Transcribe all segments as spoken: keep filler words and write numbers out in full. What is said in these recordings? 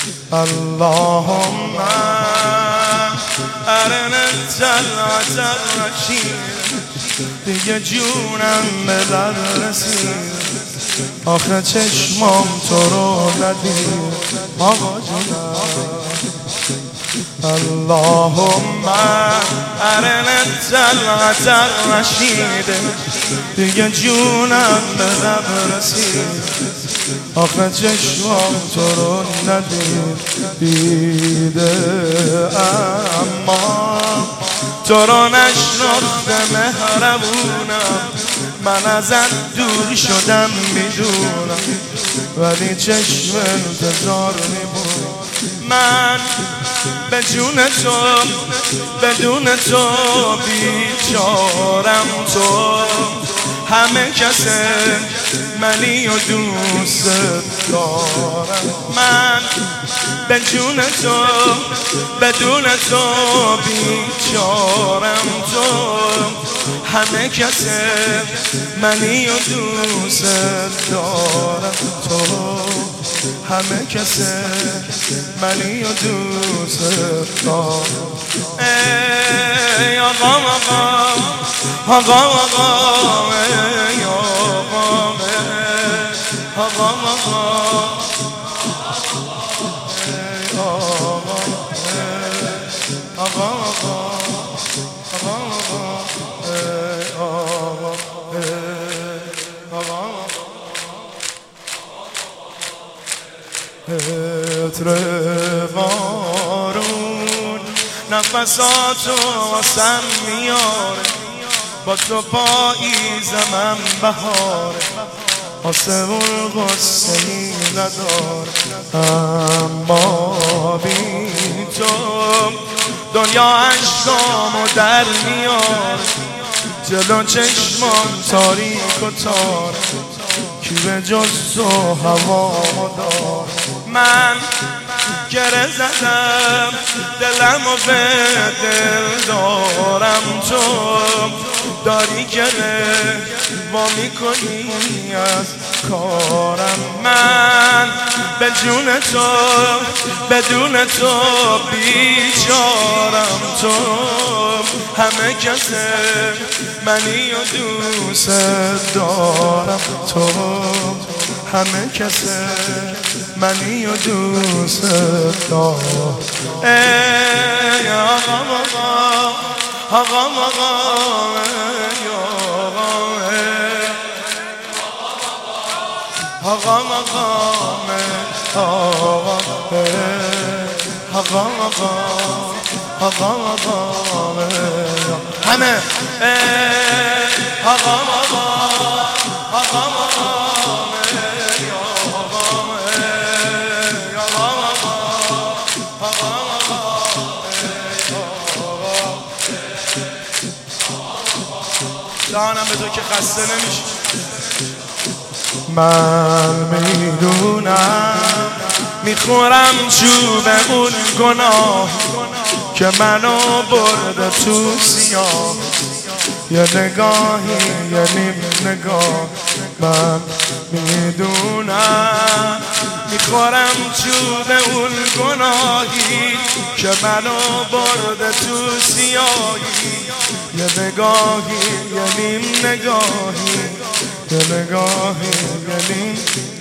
اللهم ارنا الجلوة الرشید دیگه جونم به در رسید آخه چشمام تو رو ندید آقا جونم اللهم ارنا الجلوة الرشید دیگه جونم به در رسید آخه چشمام تو رو ندید دیده اما تو رو نشناخته مهربونم من ازت دور شدم میدونم ولی چشم انتظار میبود من به جون تو بدون تو بیچارم تو همه کسه منی و دوست دارم من به جون تو بدون تو بیچارم تو همه کسه منی و دوست دارم تو همه کسه منی و دوست دارم ای آقا آقا آقا آقا ای آقا آقا آقا ای آقا آقا عطر بارون نفساتو واسم میاره با تو پاییزمم بهاره آسمون غصه‌ای نداره اما بی تو دنیا عشقامو در میاره جلو چشمام تاریک و تاره کی به جز تو هوامو داره من گره زدم دلمو به دل دارم تو داری گره وا میکنی از کارم من به جون تو بدون تو بیچارم تو همه کسه منی و دوست دارم تو همه کسه منی و دوست دارم ای آقا آقا آقا آقا ای آقا آقا آقا آقا آقا آقا همه آقا آقا آقا آقا جانم به تو که خسته نمیشه من میدونم میخورم چوب اون گناه که منو برده تو سیاه یه نگاهی یه نیم نگاه من میدونم میخورم چوب اون گناهی که منو برده تو سیاهی یه نگاهی یه نیم نگاهی یه نگاهی یه نیم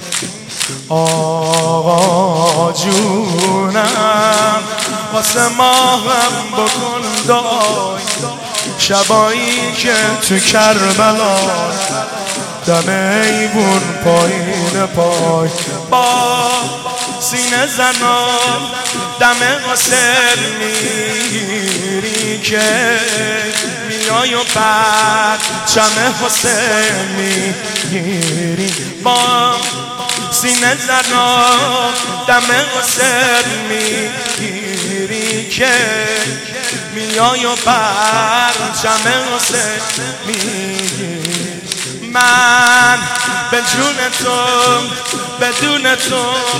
آقا جونم واسه ماهم بکن دعای شبایی که تو کربلا دم ایوون پایین پای با سینه زنان دم قصر میری که میای و بعد چمه حسین میگیری با سینه زنان دم قصر میگیری که میای و بعد چمه حسین میگیری من به جون تو بدون تو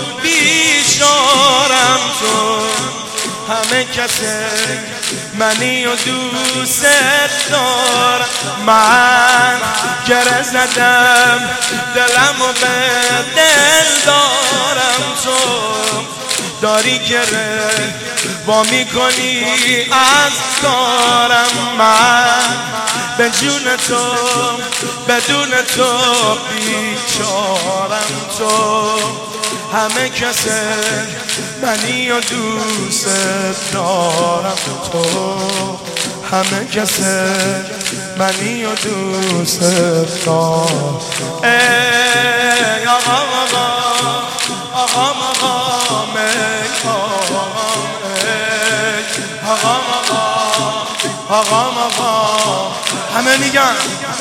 بیچارم تو همه کسه منی و دوست دارم من گره زدم دلمو به دل دارم تو داری گره با میکنی از کارم. من به جون تو بدون تو بیچارم. تو همه کسه منی و دوست دارم. تو همه کسه منی و دوست دارم. ای آقا آقا آقا مقام ای آقا آقا آقا آقا آقا همه میگن